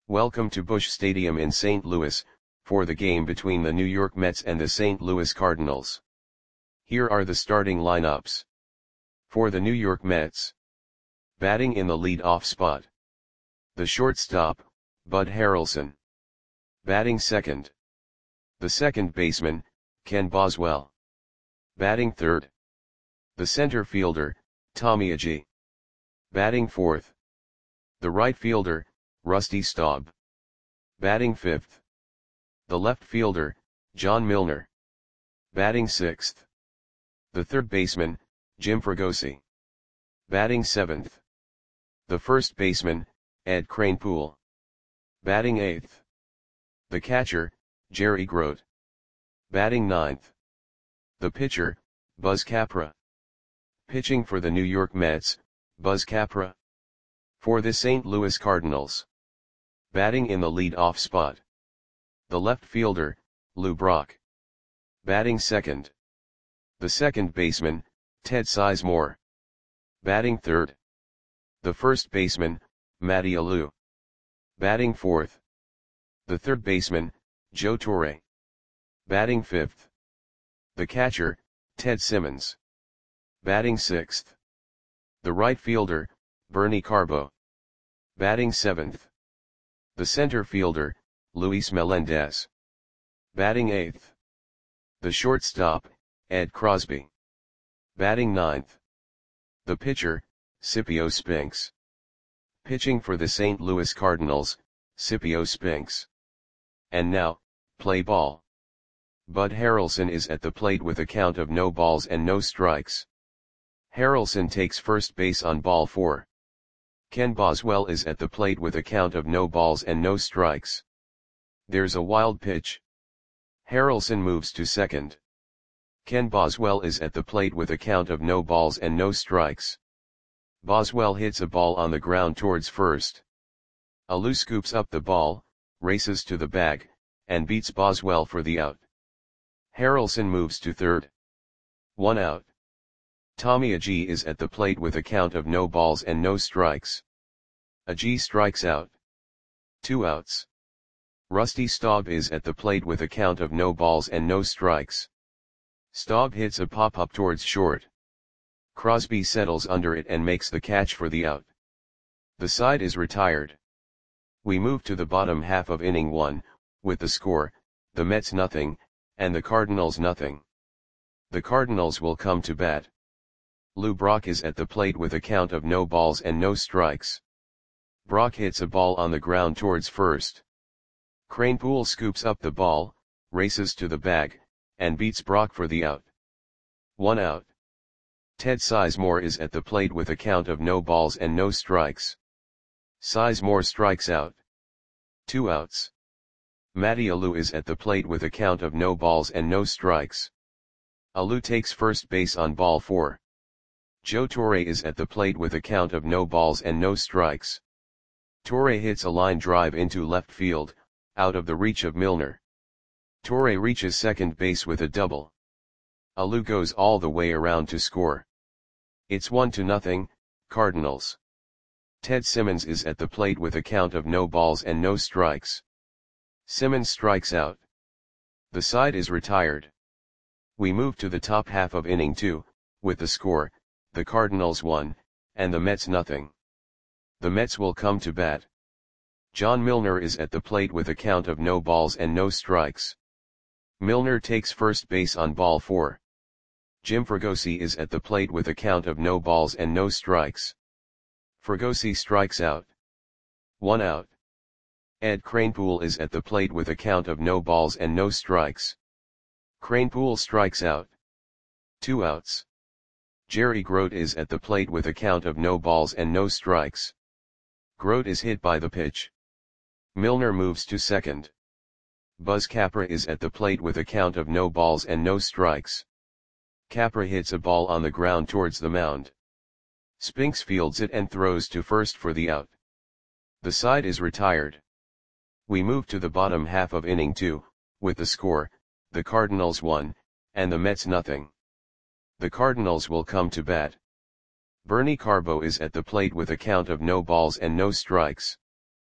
Welcome to Busch Stadium in St. Louis, for the game between the New York Mets and the St. Louis Cardinals. Here are the starting lineups. For the New York Mets. Batting in the lead-off spot. The shortstop, Bud Harrelson. Batting second. The second baseman, Ken Boswell. Batting third. The center fielder, Tommy Agee. Batting fourth. The right fielder, Rusty Staub. Batting fifth. The left fielder, John Milner. Batting sixth. The third baseman, Jim Fregosi. Batting seventh. The first baseman, Ed Kranepool. Batting eighth. The catcher, Jerry Grote. Batting ninth. The pitcher, Buzz Capra. Pitching for the New York Mets, Buzz Capra. For the St. Louis Cardinals. Batting in the lead-off spot. The left fielder, Lou Brock. Batting second. The second baseman, Ted Sizemore. Batting third. The first baseman, Matty Alou. Batting fourth. The third baseman, Joe Torre. Batting fifth. The catcher, Ted Simmons. Batting sixth. The right fielder, Bernie Carbo. Batting seventh. The center fielder, Luis Melendez. Batting eighth. The shortstop, Ed Crosby. Batting ninth. The pitcher, Scipio Spinks. Pitching for the St. Louis Cardinals, Scipio Spinks. And now, play ball. Bud Harrelson is at the plate with a count of no balls and no strikes. Harrelson takes first base on ball 4. Ken Boswell is at the plate with a count of no balls and no strikes. There's a wild pitch. Harrelson moves to second. Ken Boswell is at the plate with a count of no balls and no strikes. Boswell hits a ball on the ground towards first. Alou scoops up the ball, races to the bag, and beats Boswell for the out. Harrelson moves to third. 1 out. Tommy Agee is at the plate with a count of no balls and no strikes. Agee strikes out. 2 outs. Rusty Staub is at the plate with a count of no balls and no strikes. Staub hits a pop-up towards short. Crosby settles under it and makes the catch for the out. The side is retired. We move to the bottom half of inning 1, with the score, the Mets nothing, and the Cardinals nothing. The Cardinals will come to bat. Lou Brock is at the plate with a count of no balls and no strikes. Brock hits a ball on the ground towards first. Kranepool scoops up the ball, races to the bag, and beats Brock for the out. 1 out. Ted Sizemore is at the plate with a count of no balls and no strikes. Sizemore strikes out. 2 outs. Matty Alou is at the plate with a count of no balls and no strikes. Alou takes first base on ball 4. Joe Torre is at the plate with a count of no balls and no strikes. Torre hits a line drive into left field, out of the reach of Milner. Torre reaches second base with a double. Alou goes all the way around to score. It's 1-0, Cardinals. Ted Simmons is at the plate with a count of no balls and no strikes. Simmons strikes out. The side is retired. We move to the top half of inning 2, with the score, the Cardinals 1, and the Mets nothing. The Mets will come to bat. John Milner is at the plate with a count of no balls and no strikes. Milner takes first base on ball 4. Jim Fregosi is at the plate with a count of no balls and no strikes. Fregosi strikes out. 1 out. Ed Kranepool is at the plate with a count of no balls and no strikes. Kranepool strikes out. 2 outs. Jerry Grote is at the plate with a count of no balls and no strikes. Grote is hit by the pitch. Milner moves to second. Buzz Capra is at the plate with a count of no balls and no strikes. Capra hits a ball on the ground towards the mound. Spinks fields it and throws to first for the out. The side is retired. We move to the bottom half of inning 2, with the score, the Cardinals 1, and the Mets nothing. The Cardinals will come to bat. Bernie Carbo is at the plate with a count of no balls and no strikes.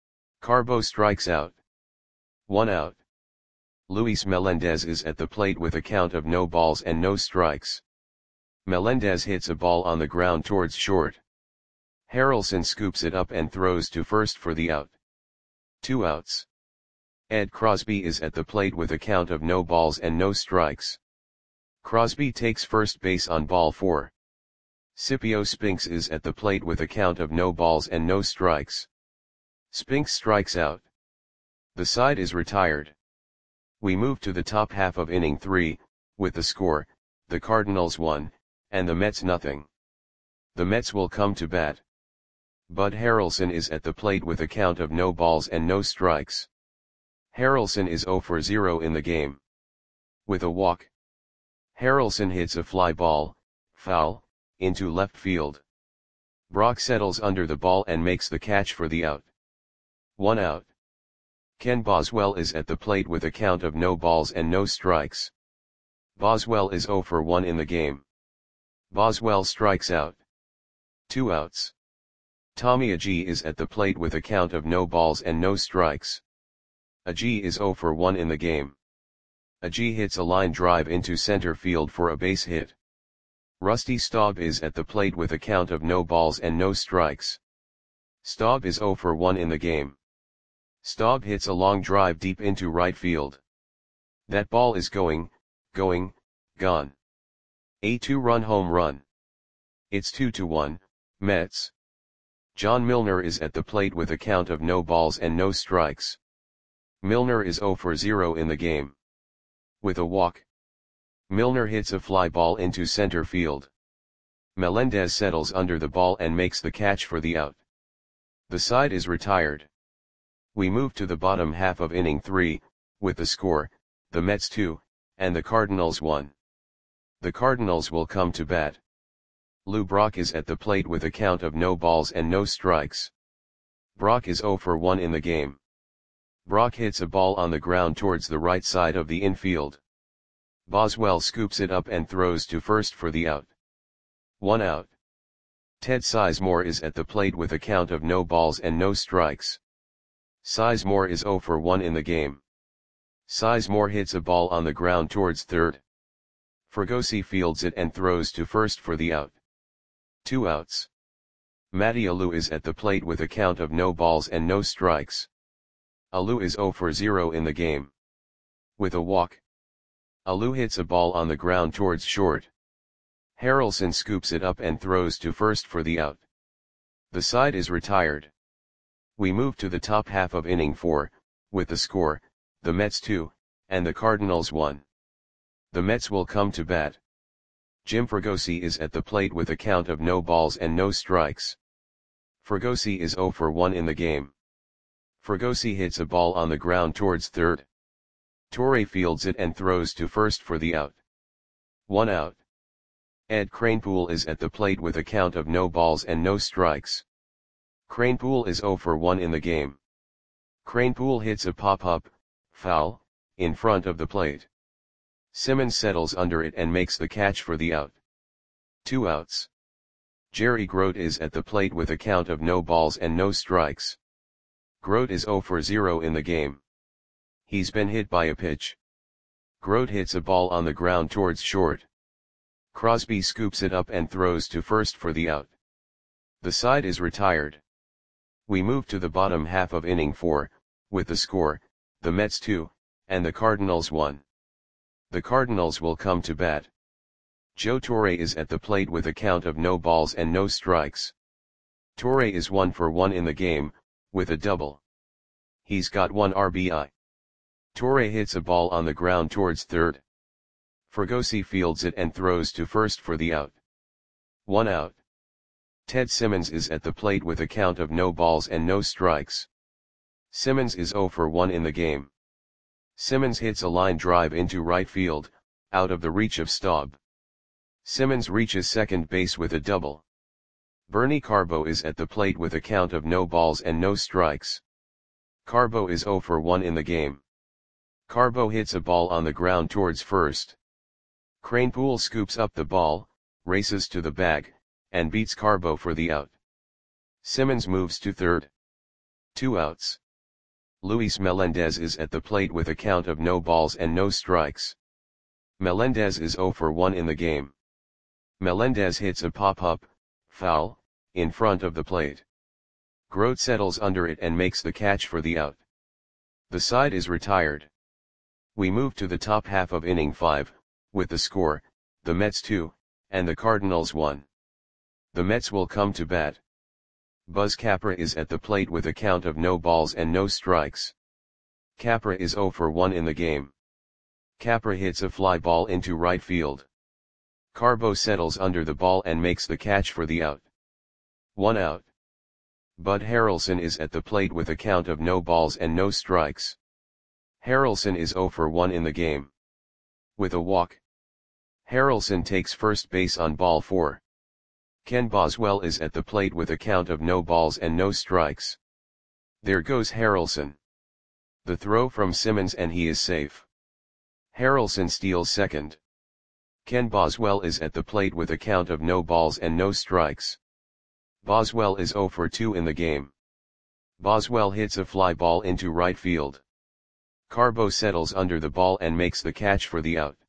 Carbo strikes out. 1 out. Luis Melendez is at the plate with a count of no balls and no strikes. Melendez hits a ball on the ground towards short. Harrelson scoops it up and throws to first for the out. 2 outs. Ed Crosby is at the plate with a count of no balls and no strikes. Crosby takes first base on ball 4. Scipio Spinks is at the plate with a count of no balls and no strikes. Spinks strikes out. The side is retired. We move to the top half of inning 3, with the score, the Cardinals 1, and the Mets nothing. The Mets will come to bat. Bud Harrelson is at the plate with a count of no balls and no strikes. Harrelson is 0 for 0 in the game. With a walk. Harrelson hits a fly ball, foul, into left field. Brock settles under the ball and makes the catch for the out. 1 out. Ken Boswell is at the plate with a count of no balls and no strikes. Boswell is 0 for 1 in the game. Boswell strikes out. 2 outs. Tommy Agee is at the plate with a count of no balls and no strikes. Agee is 0 for 1 in the game. Agee hits a line drive into center field for a base hit. Rusty Staub is at the plate with a count of no balls and no strikes. Staub is 0 for 1 in the game. Staub hits a long drive deep into right field. That ball is gone. A 2-run home run. It's 2-1, Mets. John Milner is at the plate with a count of no balls and no strikes. Milner is 0 for 0 in the game. With a walk. Milner hits a fly ball into center field. Melendez settles under the ball and makes the catch for the out. The side is retired. We move to the bottom half of inning 3, with the score, the Mets 2, and the Cardinals 1. The Cardinals will come to bat. Lou Brock is at the plate with a count of no balls and no strikes. Brock is 0 for 1 in the game. Brock hits a ball on the ground towards the right side of the infield. Boswell scoops it up and throws to first for the out. 1 out. Ted Sizemore is at the plate with a count of no balls and no strikes. Sizemore is 0 for 1 in the game. Sizemore hits a ball on the ground towards third. Fregosi fields it and throws to first for the out. 2 outs. Matty Alou is at the plate with a count of no balls and no strikes. Alou is 0 for 0 in the game. With a walk. Alou hits a ball on the ground towards short. Harrelson scoops it up and throws to first for the out. The side is retired. We move to the top half of inning 4, with the score, the Mets 2, and the Cardinals 1. The Mets will come to bat. Jim Fregosi is at the plate with a count of no balls and no strikes. Fregosi is 0 for 1 in the game. Fregosi hits a ball on the ground towards third. Torre fields it and throws to first for the out. 1 out. Ed Kranepool is at the plate with a count of no balls and no strikes. Kranepool is 0 for 1 in the game. Kranepool hits a pop-up, foul, in front of the plate. Simmons settles under it and makes the catch for the out. 2 outs. Jerry Grote is at the plate with a count of no balls and no strikes. Grote is 0 for 0 in the game. He's been hit by a pitch. Grote hits a ball on the ground towards short. Crosby scoops it up and throws to first for the out. The side is retired. We move to the bottom half of inning 4, with the score, the Mets 2, and the Cardinals 1. The Cardinals will come to bat. Joe Torre is at the plate with a count of no balls and no strikes. Torre is 1 for 1 in the game, with a double. He's got 1 RBI. Torre hits a ball on the ground towards third. Fregosi fields it and throws to first for the out. 1 out. Ted Simmons is at the plate with a count of no balls and no strikes. Simmons is 0 for 1 in the game. Simmons hits a line drive into right field, out of the reach of Staub. Simmons reaches second base with a double. Bernie Carbo is at the plate with a count of no balls and no strikes. Carbo is 0 for 1 in the game. Carbo hits a ball on the ground towards first. Kranepool scoops up the ball, races to the bag, and beats Carbo for the out. Simmons moves to third. 2 outs. Luis Melendez is at the plate with a count of no balls and no strikes. Melendez is 0 for 1 in the game. Melendez hits a pop-up, foul, in front of the plate. Grote settles under it and makes the catch for the out. The side is retired. We move to the top half of inning 5, with the score, the Mets 2, and the Cardinals 1. The Mets will come to bat. Buzz Capra is at the plate with a count of no balls and no strikes. Capra is 0 for 1 in the game. Capra hits a fly ball into right field. Carbo settles under the ball and makes the catch for the out. 1 out. Bud Harrelson is at the plate with a count of no balls and no strikes. Harrelson is 0 for 1 in the game. With a walk. Harrelson takes first base on ball 4. Ken Boswell is at the plate with a count of no balls and no strikes. There goes Harrelson. The throw from Simmons and he is safe. Harrelson steals second. Ken Boswell is at the plate with a count of no balls and no strikes. Boswell is 0 for 2 in the game. Boswell hits a fly ball into right field. Carbo settles under the ball and makes the catch for the out.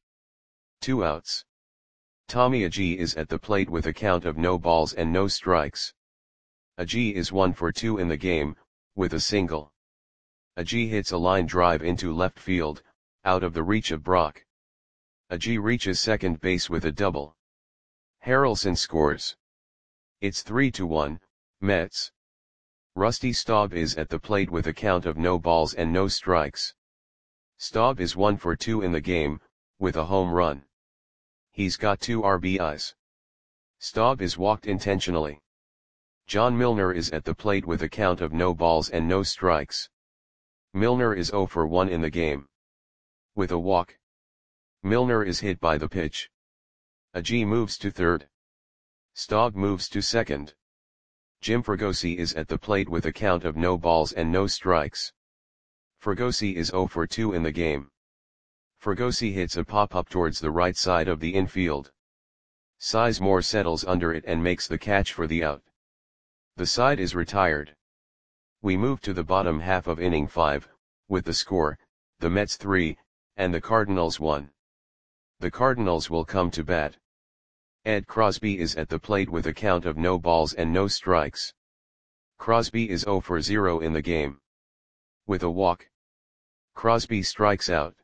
2 outs. Tommy Agee is at the plate with a count of no balls and no strikes. Agee is 1 for 2 in the game, with a single. Agee hits a line drive into left field, out of the reach of Brock. Agee reaches second base with a double. Harrelson scores. It's 3-1, Mets. Rusty Staub is at the plate with a count of no balls and no strikes. Staub is 1 for 2 in the game, with a home run. He's got 2 RBIs. Staub is walked intentionally. John Milner is at the plate with a count of no balls and no strikes. Milner is 0 for 1 in the game. With a walk. Milner is hit by the pitch. Agee moves to third. Staub moves to second. Jim Fregosi is at the plate with a count of no balls and no strikes. Fregosi is 0 for 2 in the game. Fregosi hits a pop-up towards the right side of the infield. Sizemore settles under it and makes the catch for the out. The side is retired. We move to the bottom half of inning 5, with the score, the Mets 3, and the Cardinals 1. The Cardinals will come to bat. Ed Crosby is at the plate with a count of no balls and no strikes. Crosby is 0 for 0 in the game. With a walk. Crosby strikes out.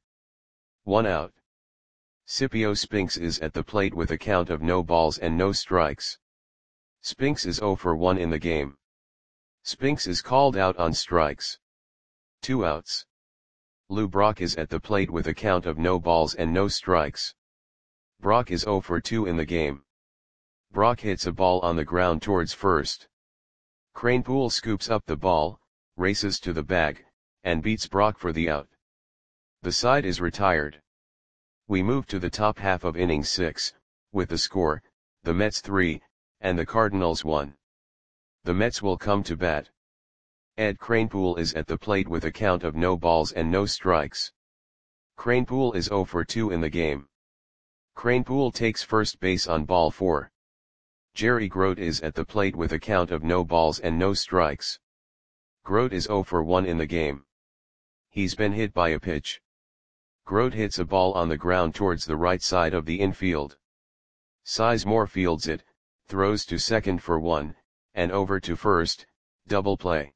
1 out. Scipio Spinks is at the plate with a count of no balls and no strikes. Spinks is 0 for 1 in the game. Spinks is called out on strikes. 2 outs. Lou Brock is at the plate with a count of no balls and no strikes. Brock is 0 for 2 in the game. Brock hits a ball on the ground towards first. Kranepool scoops up the ball, races to the bag, and beats Brock for the out. The side is retired. We move to the top half of inning 6, with the score, the Mets 3, and the Cardinals 1. The Mets will come to bat. Ed Kranepool is at the plate with a count of no balls and no strikes. Kranepool is 0 for 2 in the game. Kranepool takes first base on ball 4. Jerry Grote is at the plate with a count of no balls and no strikes. Grote is 0 for 1 in the game. He's been hit by a pitch. Grote hits a ball on the ground towards the right side of the infield. Sizemore fields it, throws to second for 1, and over to first, double play.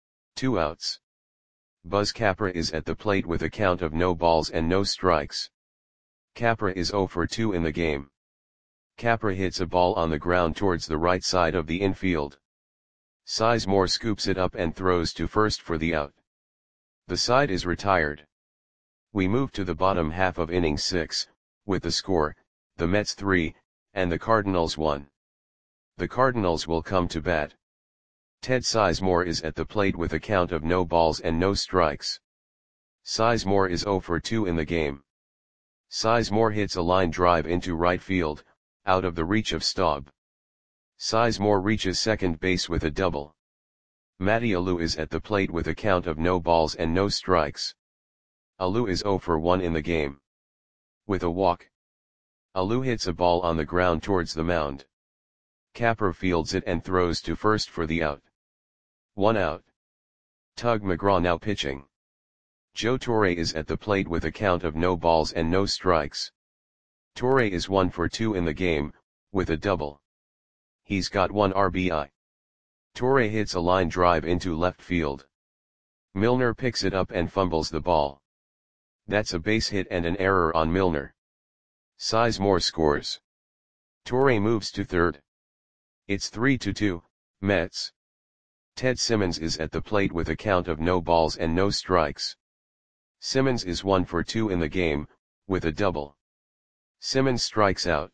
2 outs. Buzz Capra is at the plate with a count of no balls and no strikes. Capra is 0 for 2 in the game. Capra hits a ball on the ground towards the right side of the infield. Sizemore scoops it up and throws to first for the out. The side is retired. We move to the bottom half of inning 6, with the score, the Mets 3, and the Cardinals 1. The Cardinals will come to bat. Ted Sizemore is at the plate with a count of no balls and no strikes. Sizemore is 0 for 2 in the game. Sizemore hits a line drive into right field, out of the reach of Staub. Sizemore reaches second base with a double. Matty Alou is at the plate with a count of no balls and no strikes. Alou is 0 for 1 in the game. With a walk. Alou hits a ball on the ground towards the mound. Capra fields it and throws to first for the out. 1 out. Tug McGraw now pitching. Joe Torre is at the plate with a count of no balls and no strikes. Torre is 1 for 2 in the game, with a double. He's got 1 RBI. Torre hits a line drive into left field. Milner picks it up and fumbles the ball. That's a base hit and an error on Milner. Sizemore scores. Torre moves to third. It's 3-2, Mets. Ted Simmons is at the plate with a count of no balls and no strikes. Simmons is 1 for 2 in the game, with a double. Simmons strikes out.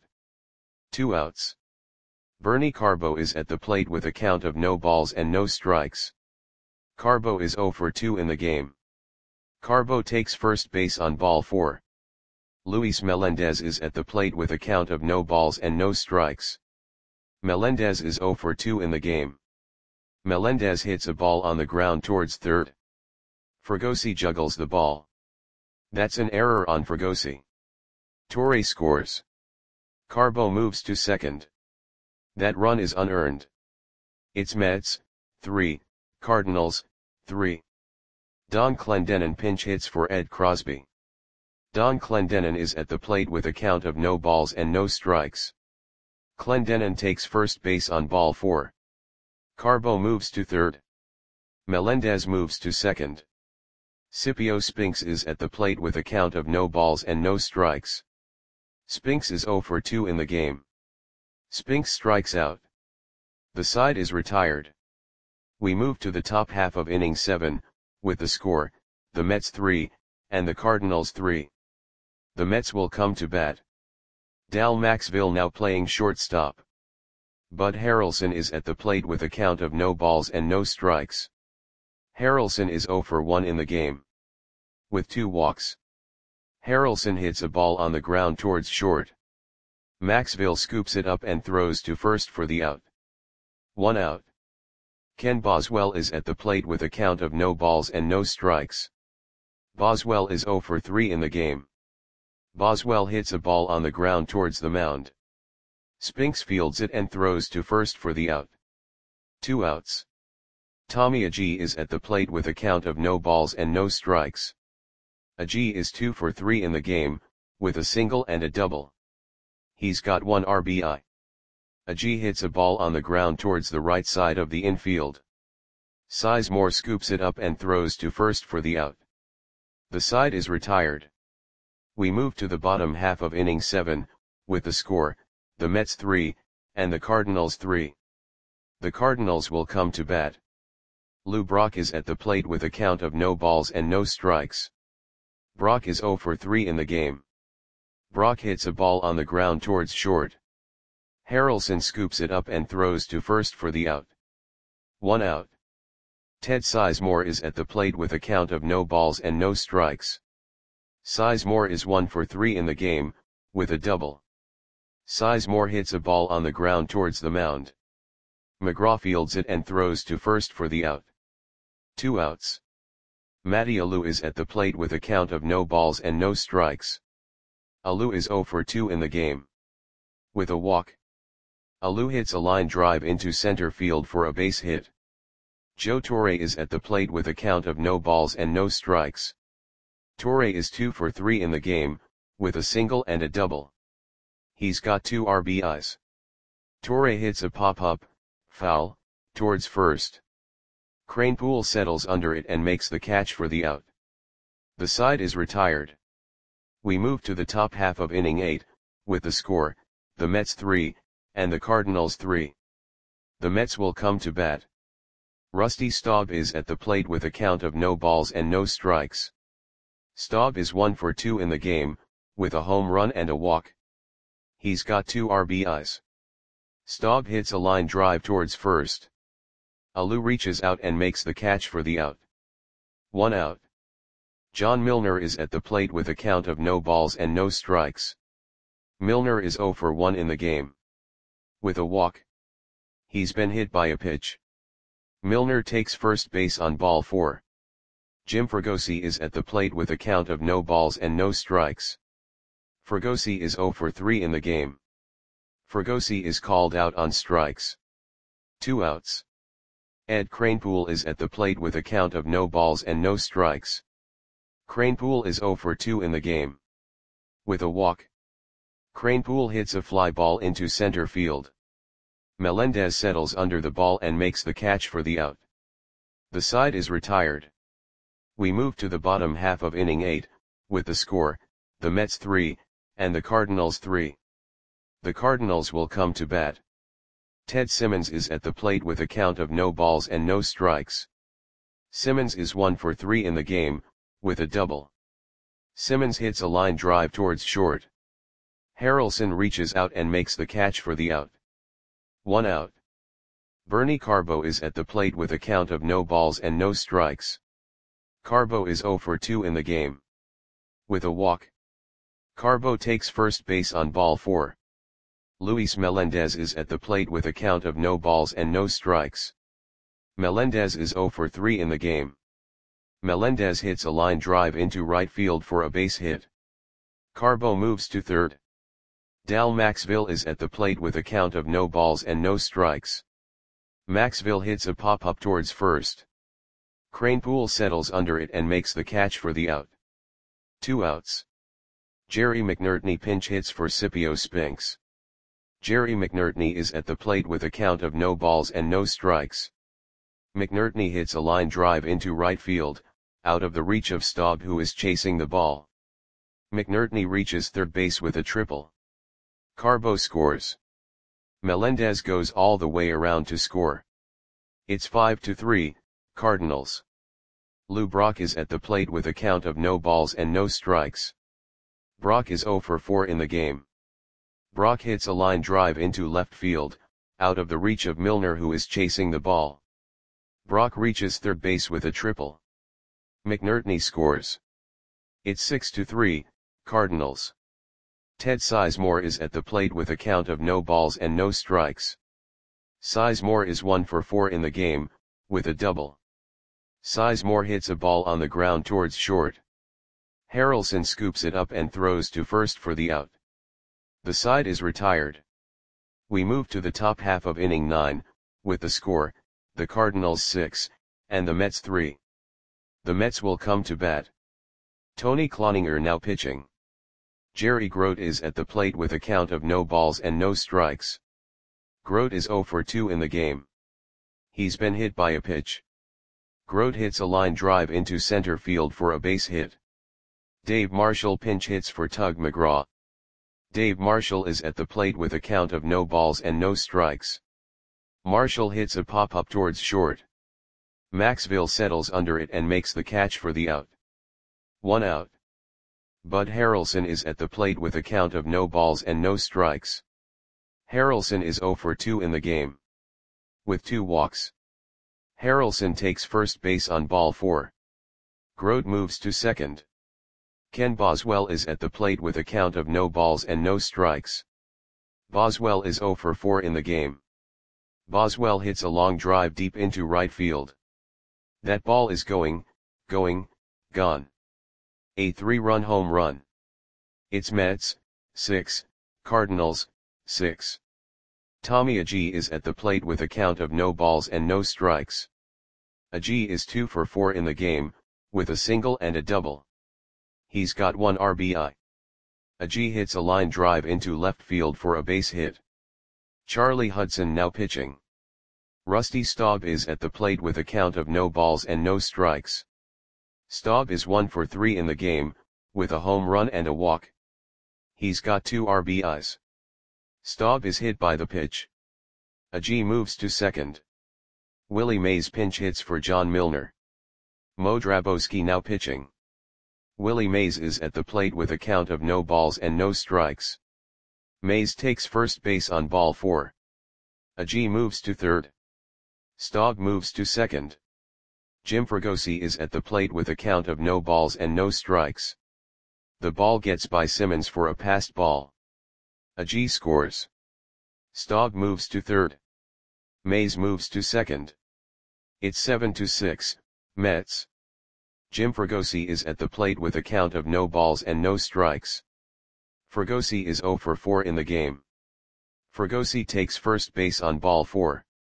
2 outs. Bernie Carbo is at the plate with a count of no balls and no strikes. Carbo is 0 for 2 in the game. Carbo takes first base on ball 4. Luis Melendez is at the plate with a count of no balls and no strikes. Melendez is 0 for 2 in the game. Melendez hits a ball on the ground towards third. Fregosi juggles the ball. That's an error on Fregosi. Torre scores. Carbo moves to second. That run is unearned. It's Mets, 3, Cardinals, 3. Don Clendenon pinch hits for Ed Crosby. Don Clendenon is at the plate with a count of no balls and no strikes. Clendenon takes first base on ball 4. Carbo moves to third. Melendez moves to second. Scipio Spinks is at the plate with a count of no balls and no strikes. Spinks is 0 for 2 in the game. Spinks strikes out. The side is retired. We move to the top half of inning 7, with the score, the Mets 3, and the Cardinals 3. The Mets will come to bat. Dal Maxville now playing shortstop. Bud Harrelson is at the plate with a count of no balls and no strikes. Harrelson is 0 for 1 in the game. With 2 walks. Harrelson hits a ball on the ground towards short. Maxville scoops it up and throws to first for the out. 1 out. Ken Boswell is at the plate with a count of no balls and no strikes. Boswell is 0 for 3 in the game. Boswell hits a ball on the ground towards the mound. Spinks fields it and throws to first for the out. 2 outs. Tommy Agee is at the plate with a count of no balls and no strikes. Agee is 2 for 3 in the game, with a single and a double. He's got 1 RBI. Agee hits a ball on the ground towards the right side of the infield. Sizemore scoops it up and throws to first for the out. The side is retired. We move to the bottom half of inning 7, with the score, the Mets 3, and the Cardinals 3. The Cardinals will come to bat. Lou Brock is at the plate with a count of no balls and no strikes. Brock is 0 for 3 in the game. Brock hits a ball on the ground towards short. Harrelson scoops it up and throws to first for the out. 1 out. Ted Sizemore is at the plate with a count of no balls and no strikes. Sizemore is 1 for 3 in the game, with a double. Sizemore hits a ball on the ground towards the mound. McGraw fields it and throws to first for the out. 2 outs. Matty Alou is at the plate with a count of no balls and no strikes. Alou is 0 for 2 in the game. With a walk. Alou hits a line drive into center field for a base hit. Joe Torre is at the plate with a count of no balls and no strikes. Torre is 2 for 3 in the game, with a single and a double. He's got 2 RBIs. Torre hits a pop-up, foul, towards first. Kranepool settles under it and makes the catch for the out. The side is retired. We move to the top half of inning 8, with the score, the Mets 3, and the Cardinals 3. The Mets will come to bat. Rusty Staub is at the plate with a count of no balls and no strikes. Staub is 1 for 2 in the game, with a home run and a walk. He's got 2 RBIs. Staub hits a line drive towards first. Alou reaches out and makes the catch for the out. 1 out. John Milner is at the plate with a count of no balls and no strikes. Milner is 0 for 1 in the game. With a walk. He's been hit by a pitch. Milner takes first base on ball 4. Jim Fregosi is at the plate with a count of no balls and no strikes. Fregosi is 0 for 3 in the game. Fregosi is called out on strikes. 2 outs. Ed Kranepool is at the plate with a count of no balls and no strikes. Kranepool is 0 for 2 in the game. With a walk, Kranepool hits a fly ball into center field. Melendez settles under the ball and makes the catch for the out. The side is retired. We move to the bottom half of inning 8, with the score, the Mets 3, and the Cardinals 3. The Cardinals will come to bat. Ted Simmons is at the plate with a count of no balls and no strikes. Simmons is 1 for 3 in the game, with a double. Simmons hits a line drive towards short. Harrelson reaches out and makes the catch for the out. 1 out. Bernie Carbo is at the plate with a count of no balls and no strikes. Carbo is 0 for 2 in the game. With a walk, Carbo takes first base on ball 4. Luis Melendez is at the plate with a count of no balls and no strikes. Melendez is 0 for 3 in the game. Melendez hits a line drive into right field for a base hit. Carbo moves to third. Dal Maxville is at the plate with a count of no balls and no strikes. Maxville hits a pop-up towards first. Kranepool settles under it and makes the catch for the out. 2 outs. Jerry McNertney pinch hits for Scipio Spinks. Jerry McNertney is at the plate with a count of no balls and no strikes. McNertney hits a line drive into right field, out of the reach of Staub, who is chasing the ball. McNertney reaches third base with a triple. Carbo scores. Melendez goes all the way around to score. It's 5-3, Cardinals. Lou Brock is at the plate with a count of no balls and no strikes. Brock is 0 for 4 in the game. Brock hits a line drive into left field, out of the reach of Milner, who is chasing the ball. Brock reaches third base with a triple. McNertney scores. It's 6-3, Cardinals. Ted Sizemore is at the plate with a count of no balls and no strikes. Sizemore is 1 for 4 in the game, with a double. Sizemore hits a ball on the ground towards short. Harrelson scoops it up and throws to first for the out. The side is retired. We move to the top half of inning 9, with the score, the Cardinals 6, and the Mets 3. The Mets will come to bat. Tony Cloninger now pitching. Jerry Grote is at the plate with a count of no balls and no strikes. Grote is 0 for 2 in the game. He's been hit by a pitch. Grote hits a line drive into center field for a base hit. Dave Marshall pinch hits for Tug McGraw. Dave Marshall is at the plate with a count of no balls and no strikes. Marshall hits a pop-up towards short. Maxville settles under it and makes the catch for the out. 1 out. Bud Harrelson is at the plate with a count of no balls and no strikes. Harrelson is 0 for 2 in the game. With 2 walks, Harrelson takes first base on ball 4. Grote moves to second. Ken Boswell is at the plate with a count of no balls and no strikes. Boswell is 0 for 4 in the game. Boswell hits a long drive deep into right field. That ball is gone. A 3-run home run. It's Mets 6, Cardinals 6. Tommy Agee is at the plate with a count of no balls and no strikes. Agee is 2 for 4 in the game, with a single and a double. He's got 1 RBI. Agee hits a line drive into left field for a base hit. Charlie Hudson now pitching. Rusty Staub is at the plate with a count of no balls and no strikes. Staub is 1 for 3 in the game, with a home run and a walk. He's got 2 RBIs. Staub is hit by the pitch. Agee moves to second. Willie Mays pinch hits for John Milner. Mo Drabowski now pitching. Willie Mays is at the plate with a count of no balls and no strikes. Mays takes first base on ball 4. Agee moves to third. Staub moves to second. Jim Fregosi is at the plate with a count of no balls and no strikes. The ball gets by Simmons for a passed ball. Agee scores. Staub moves to third. Mays moves to second. It's 7-6, Mets. Jim Fregosi is at the plate with a count of no balls and no strikes. Fregosi is 0 for 4 in the game. Fregosi takes first base on ball 4.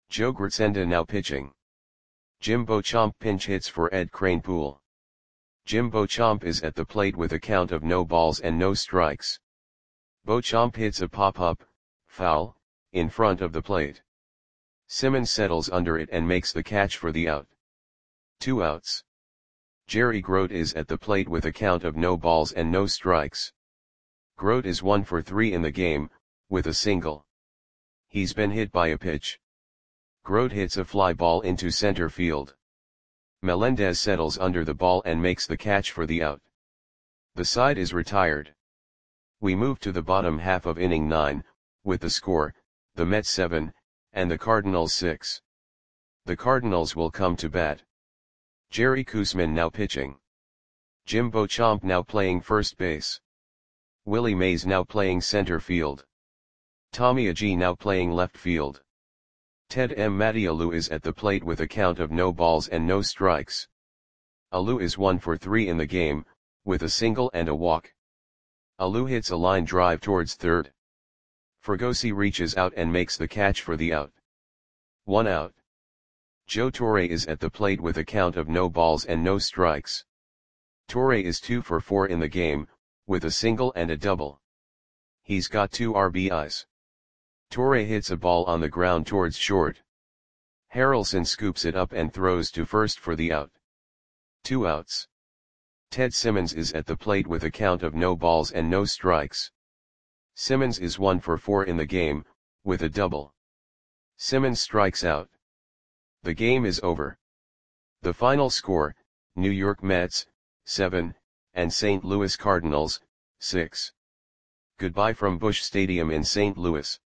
Joe Gritsenda now pitching. Jim Beauchamp pinch hits for Ed Kranepool. Jim Beauchamp is at the plate with a count of no balls and no strikes. Beauchamp hits a pop-up, foul, in front of the plate. Simmons settles under it and makes the catch for the out. 2 outs. Jerry Grote is at the plate with a count of no balls and no strikes. Grote is 1 for 3 in the game, with a single. He's been hit by a pitch. Grote hits a fly ball into center field. Melendez settles under the ball and makes the catch for the out. The side is retired. We move to the bottom half of inning 9, with the score, the Mets 7, and the Cardinals 6. The Cardinals will come to bat. Jerry Koosman now pitching. Jim Beauchamp now playing first base. Willie Mays now playing center field. Tommy Agee now playing left field. Ted M. Matialou is at the plate with a count of no balls and no strikes. Alou is 1 for 3 in the game, with a single and a walk. Alou hits a line drive towards third. Fregosi reaches out and makes the catch for the out. 1 out. Joe Torre is at the plate with a count of no balls and no strikes. Torre is 2 for 4 in the game, with a single and a double. He's got 2 RBIs. Torre hits a ball on the ground towards short. Harrelson scoops it up and throws to first for the out. 2 outs. Ted Simmons is at the plate with a count of no balls and no strikes. Simmons is 1 for 4 in the game, with a double. Simmons strikes out. The game is over. The final score, New York Mets, 7, and St. Louis Cardinals, 6. Goodbye from Busch Stadium in St. Louis.